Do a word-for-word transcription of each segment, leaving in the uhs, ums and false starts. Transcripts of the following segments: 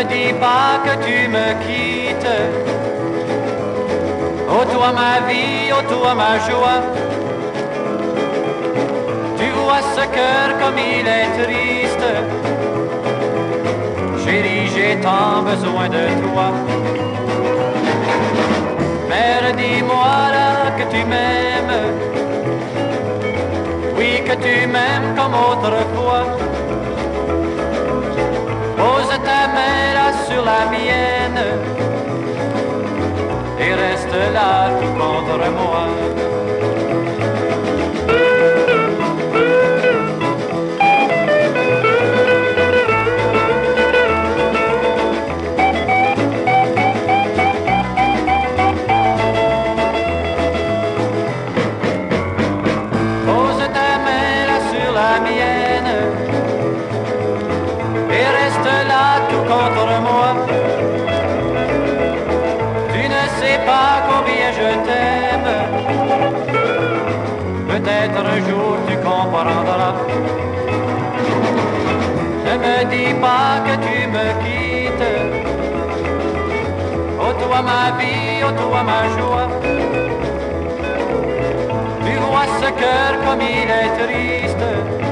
me dis pas que tu me quittes. Oh toi ma vie, oh toi ma joie. Tu vois ce cœur comme il est triste. Chérie, j'ai tant besoin de toi. Mère, dis-moi là que tu m'aimes. Oui, que tu m'aimes comme autrefois. Pose ta main là sur la mienne et reste là tout contre moi. Pose ta main là sur la mienne et reste là tout contre moi. Tu ne sais pas combien je t'aime. Peut-être un jour tu comprendras. Ne me dis pas que tu me quittes. Oh toi ma vie, oh toi ma joie. Tu vois ce cœur comme il est triste.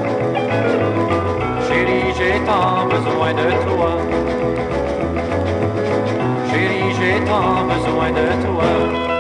Chérie, j'ai tant besoin de toi. Chérie, j'ai tant besoin de toi.